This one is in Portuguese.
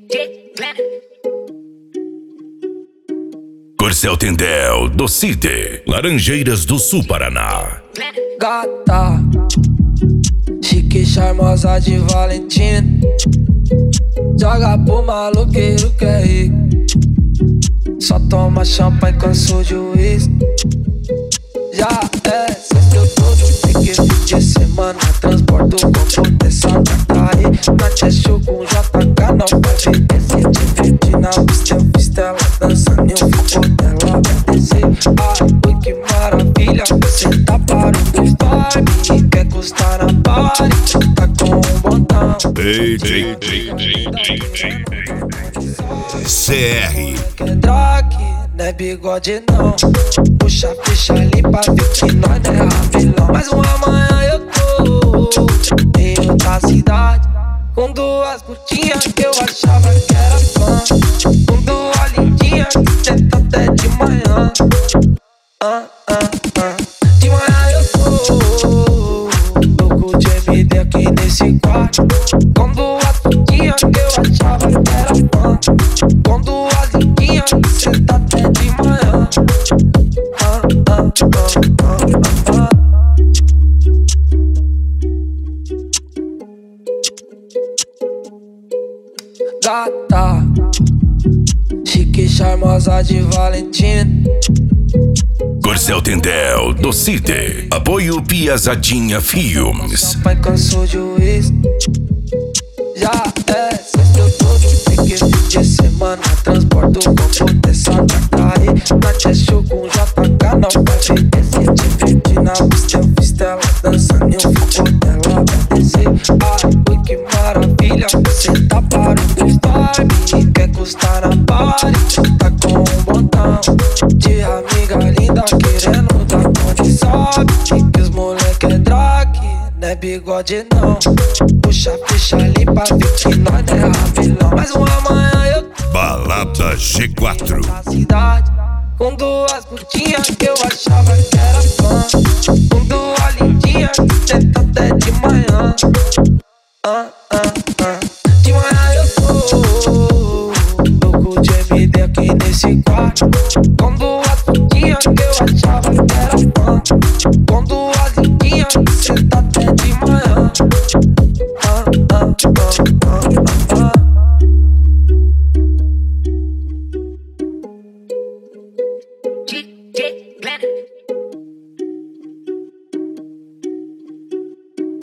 Corcel Tendel, do City, Laranjeiras do Sul, Paraná. Gata, chique, charmosa de Valentina, joga pro maloqueiro que é rico, só toma champanhe com juiz. Já é sexta, eu tô de fim de semana, transporto com proteção pra aí. Na Tchechu com JK, não pode descer, divide na pista, eu fiz ela dançando, eu fico dela pra descer. Ai, ui, que maravilha, você tá para o vibe, quer custar na party, tá com um botão. CR. Que drag, não é bigode não. Puxa a ficha limpa, vê que nós não é rabilão. Mais uma manhã eu tô em outra cidade, com duas putinhas que eu achava que era fã, com duas lindinhas que senta até de manhã. De manhã eu tô louco de MD aqui nesse quarto, com duas putinhas que eu achava que era fã, com duas lindinhas que senta até de manhã. Gata, chique, charmosa de Valentina, Corcel Tendel, do City, apoio Piazadinha Filmes. champanhe com juiz. Já é sexta, eu tô de fim de semana, transporto com proteção pra aí. Na Tchechu com JK, não pode descer, divide na pista, eu fiz ela dançando, eu fico dela pra descer. Ai, ui, que maravilha, você tá para o vibe, quer custar na party, tá com um botão. De amiga linda querendo dar onde sobe, que os moleque é drag, não é bigode não. Puxa a ficha limpa, vê que nós não é rabilão. Mais uma manhã eu tô Balada G4. na cidade, com duas putinhas que eu achava que era fã, com duas lindinhas que senta até de manhã. De manhã eu tô louco de MD aqui nesse quarto,